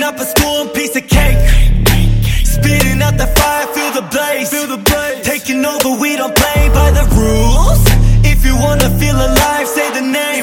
up a storm, piece of cake. Spitting out the fire, feel the blaze. Taking over, we don't play by the rules. If you wanna feel alive, say the name.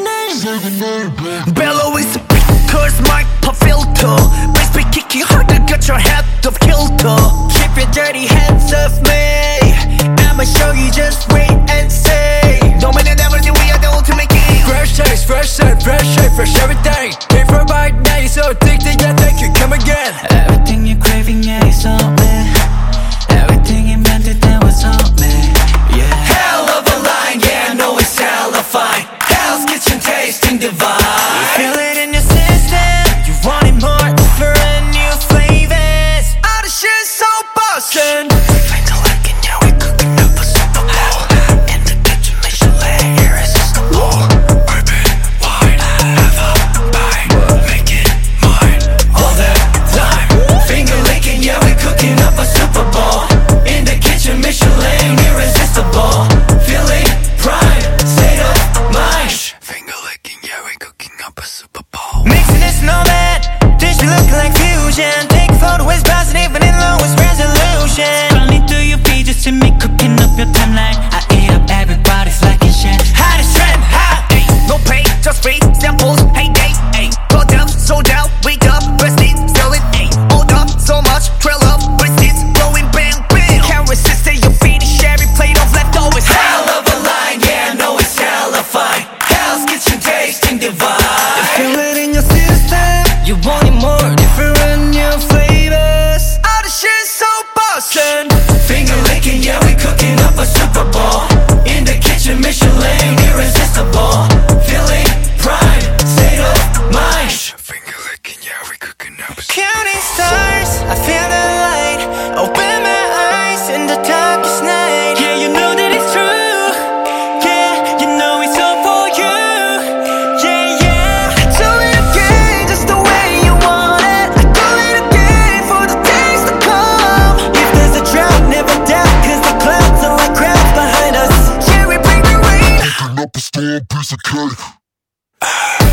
Bellow is a big curse, mic pop filter. Bass be kicking harder, got your head of kilter. Keep your dirty hands off me. I'ma show you, just wait and see. Dominant everything, we are the ultimate king. Fresh taste, fresh scent, fresh shape, fresh everything. Came from right now, you're so addicted, yeah, thank you, come again. Everything you're craving, yeah, it's on me. Everything you meant it, that was on me. Yeah. Hell of a line, yeah, I know it's hella fine. Hell's Kitchen tasting divine. Feel it in your system. You want it more, different new flavors. All the shit's so bustin'. Finger licking, yeah, we cooking up a Super Bowl. In the kitchen, Michelin, irresistible. Open wide, have a bite, make it mine. All the time. Finger licking, yeah, we cooking up a Super Bowl. In the kitchen, Michelin, irresistible. Feeling prime, state of mind. Finger licking, yeah, we cooking up a Super Bowl. Mixing this nomad, dish look like fusion. Take photo is positive and in lowest resolution. Scrolling through your feed just to me cooking up your timeline. I eat up everybody's liking shit. Hottest trend, hot, ayy. No pay, just free samples, heyday, ayy. Got up, sold out, wake up, rested, selling, ayy. Hold up, so much, trail up, receipts, blowing bang, bang. Can't resist it, you finish every plate of leftovers. Hell of a line, yeah, I know it's hella fine. Hell's Kitchen tasting divine. Feel it in your system. You want it more, different new flavors. All the shit's so bustin'. Finger licking, yeah, we cooking up a Super Bowl. In the kitchen, Michelin, irresistible. Feeling prime, state of mind. Finger licking, yeah, we cooking up a Counting stars, I feel the light. Open my eyes in the darkest night. Yeah, you know that it's true. Yeah, you know it's all for you. Yeah, yeah. Do it again, just the way you want it. I do it again for the days to come. If there's a drought, never doubt, cause the clouds are like crowds behind us. Yeah, we bring the rain. Cooking up a storm, piece of cake.